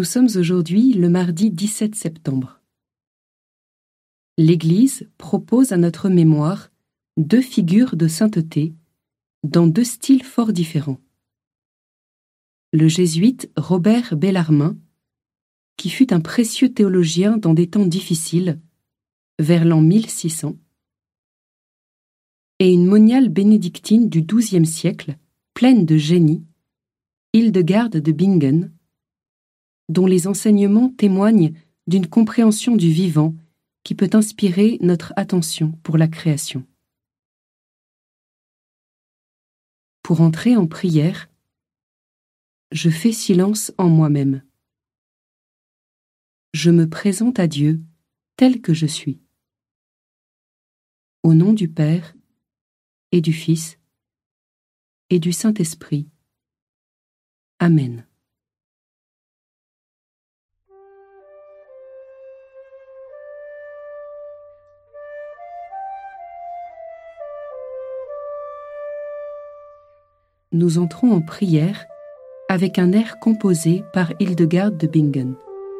sommes aujourd'hui le mardi 17 septembre. L'Église propose à notre mémoire 2 figures de sainteté dans 2 styles fort différents. Le jésuite Robert Bellarmin, qui fut un précieux théologien dans des temps difficiles, vers l'an 1600, et une moniale bénédictine du XIIe siècle, pleine de génie, Hildegarde de Bingen, dont les enseignements témoignent d'une compréhension du vivant qui peut inspirer notre attention pour la création. Pour entrer en prière, je fais silence en moi-même. Je me présente à Dieu tel que je suis. Au nom du Père et du Fils et du Saint-Esprit. Amen. Nous entrons en prière avec un air composé par Hildegarde de Bingen.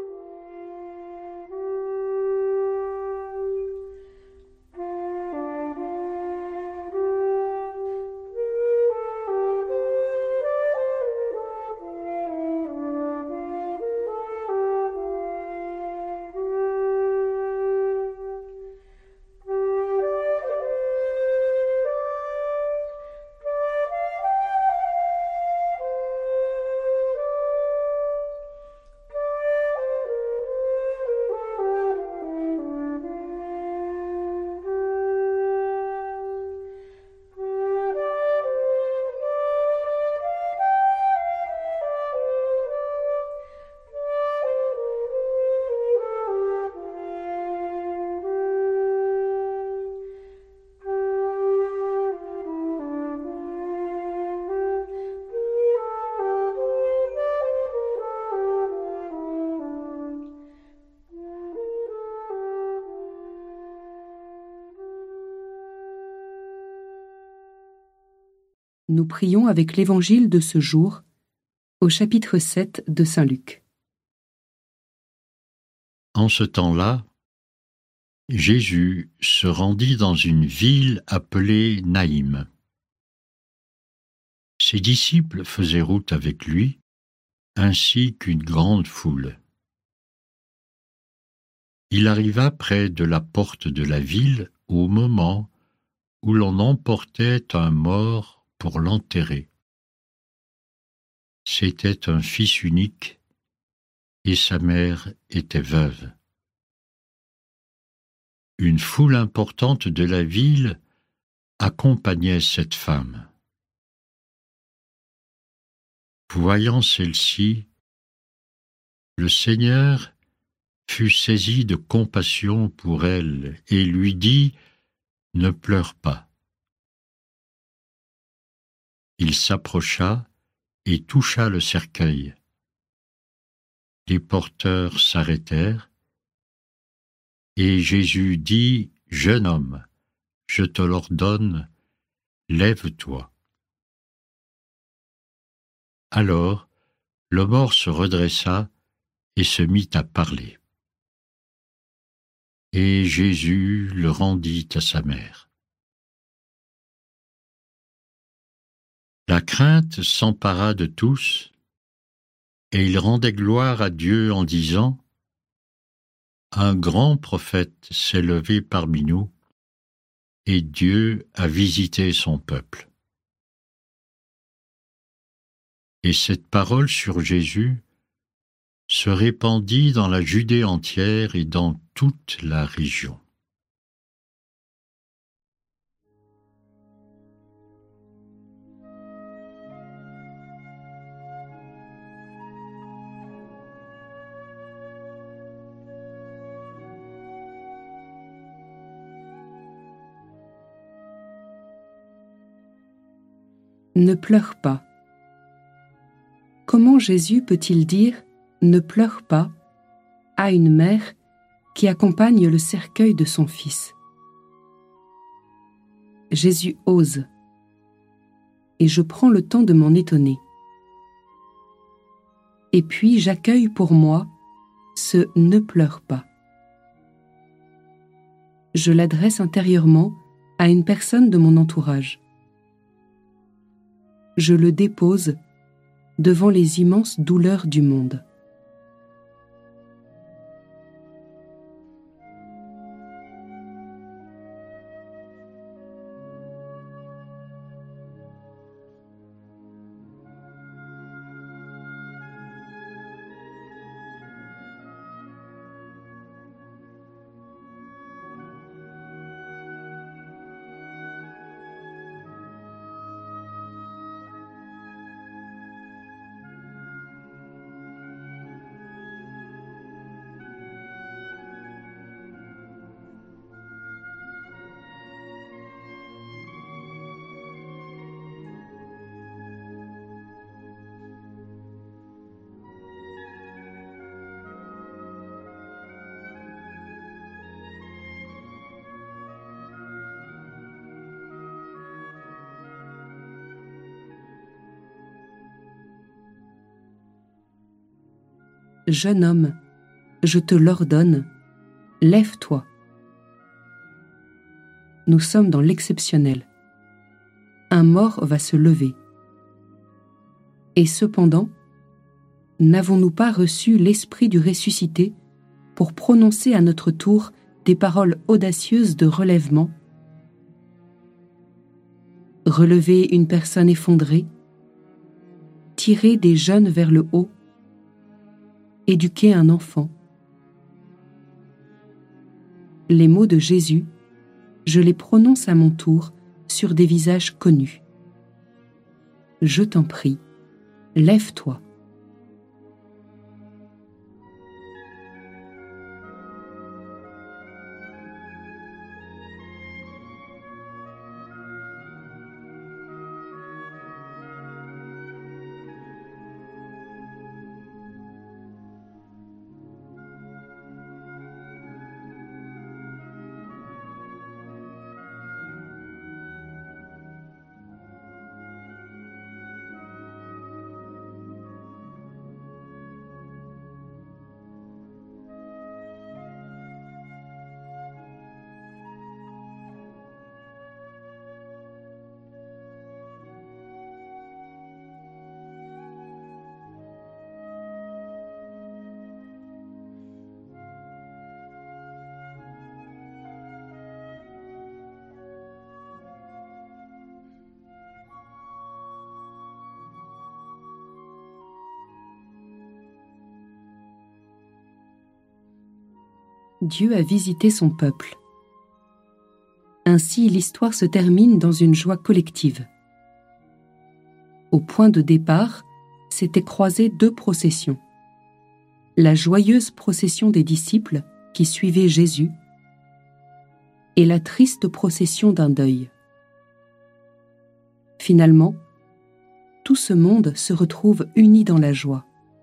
Nous prions avec l'évangile de ce jour, au chapitre 7 de Saint Luc. En ce temps-là, Jésus se rendit dans une ville appelée Naïm. Ses disciples faisaient route avec lui, ainsi qu'une grande foule. Il arriva près de la porte de la ville au moment où l'on emportait un mort pour l'enterrer. C'était un fils unique et sa mère était veuve. Une foule importante de la ville accompagnait cette femme. Voyant celle-ci, le Seigneur fut saisi de compassion pour elle et lui dit : « Ne pleure pas. » Il s'approcha et toucha le cercueil. Les porteurs s'arrêtèrent, et Jésus dit : « Jeune homme, je te l'ordonne, lève-toi. » Alors, le mort se redressa et se mit à parler. Et Jésus le rendit à sa mère. La crainte s'empara de tous, et ils rendaient gloire à Dieu en disant : « Un grand prophète s'est levé parmi nous, et Dieu a visité son peuple. » Et cette parole sur Jésus se répandit dans la Judée entière et dans toute la région. Ne pleure pas. Comment Jésus peut-il dire « ne pleure pas » à une mère qui accompagne le cercueil de son fils? Jésus ose, et je prends le temps de m'en étonner. et puis j'accueille pour moi ce « ne pleure pas ». Je l'adresse intérieurement à une personne de mon entourage. Je le dépose devant les immenses douleurs du monde. Jeune homme, je te l'ordonne, lève-toi. Nous sommes dans l'exceptionnel. Un mort va se lever. Et cependant, n'avons-nous pas reçu l'esprit du ressuscité pour prononcer à notre tour des paroles audacieuses de relèvement? Relever une personne effondrée, tirer des jeunes vers le haut, éduquer un enfant. Les mots de Jésus, je les prononce à mon tour sur des visages connus. Je t'en prie, lève-toi. Dieu a visité son peuple. Ainsi, l'histoire se termine dans une joie collective. Au point de départ, s'étaient croisées deux processions. La joyeuse procession des disciples qui suivaient Jésus et la triste procession d'un deuil. Finalement, tout ce monde se retrouve uni dans la joie.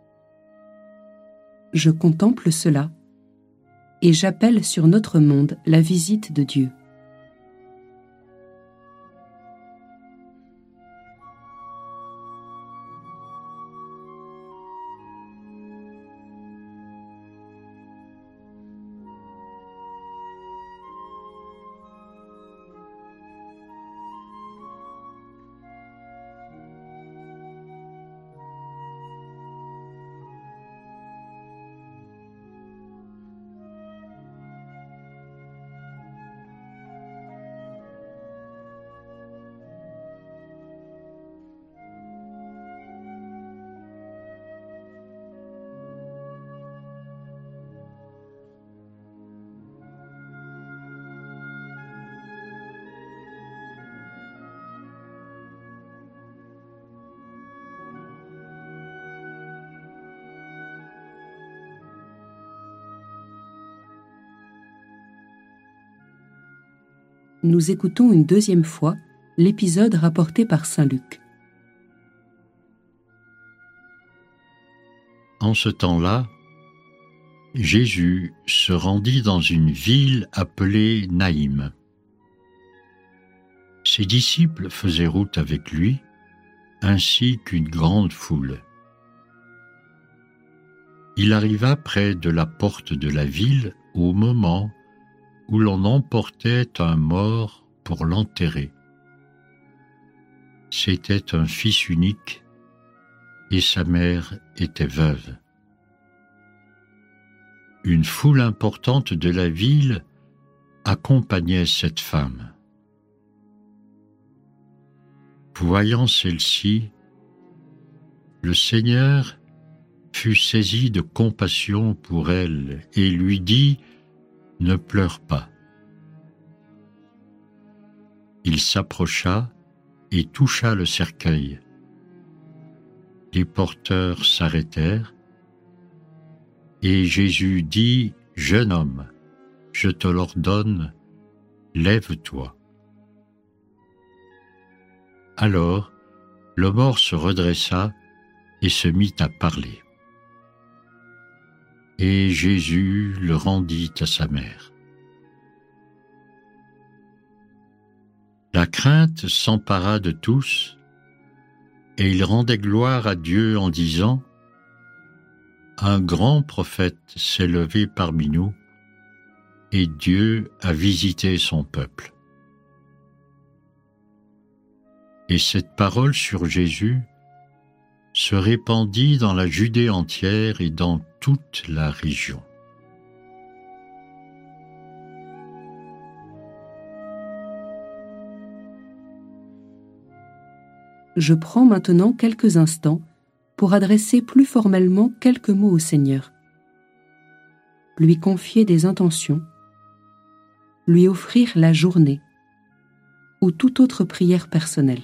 Je contemple cela et j'appelle sur notre monde la visite de Dieu. Nous écoutons une deuxième fois l'épisode rapporté par saint Luc. En ce temps-là, Jésus se rendit dans une ville appelée Naïm. Ses disciples faisaient route avec lui, ainsi qu'une grande foule. Il arriva près de la porte de la ville au moment où l'on emportait un mort pour l'enterrer. C'était un fils unique et sa mère était veuve. Une foule importante de la ville accompagnait cette femme. Voyant celle-ci, le Seigneur fut saisi de compassion pour elle et lui dit « Ne pleure pas ». Il s'approcha et toucha le cercueil. Les porteurs s'arrêtèrent et Jésus dit « Jeune homme, je te l'ordonne, lève-toi ». Alors, le mort se redressa et se mit à parler. Et Jésus le rendit à sa mère. La crainte s'empara de tous, et ils rendaient gloire à Dieu en disant « Un grand prophète s'est levé parmi nous, et Dieu a visité son peuple. » Et cette parole sur Jésus se répandit dans la Judée entière et dans toute la région. Je prends maintenant quelques instants pour adresser plus formellement quelques mots au Seigneur, lui confier des intentions, lui offrir la journée ou toute autre prière personnelle.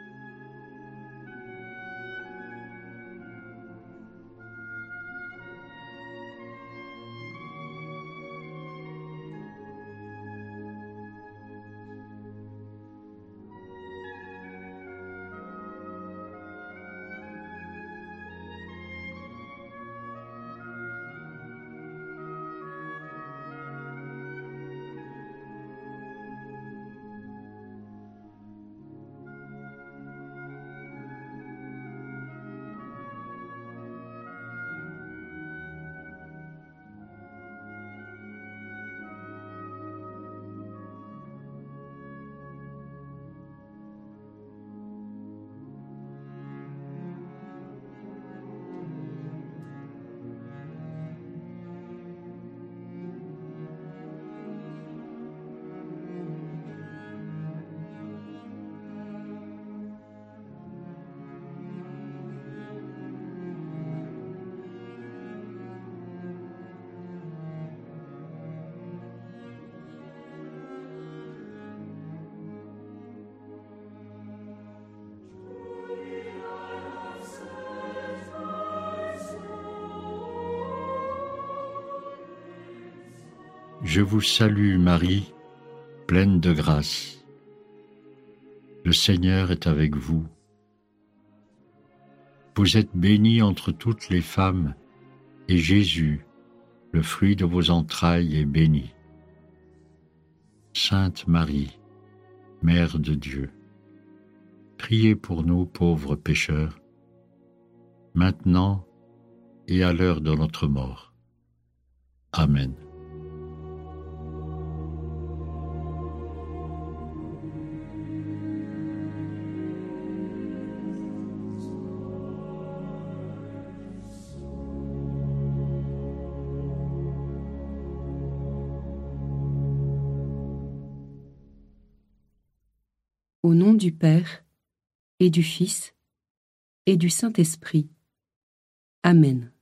Je vous salue Marie, pleine de grâce. Le Seigneur est avec vous. Vous êtes bénie entre toutes les femmes, et Jésus, le fruit de vos entrailles, est béni. Sainte Marie, Mère de Dieu, priez pour nous pauvres pécheurs, maintenant et à l'heure de notre mort. Amen. Au nom du Père, et du Fils, et du Saint-Esprit. Amen.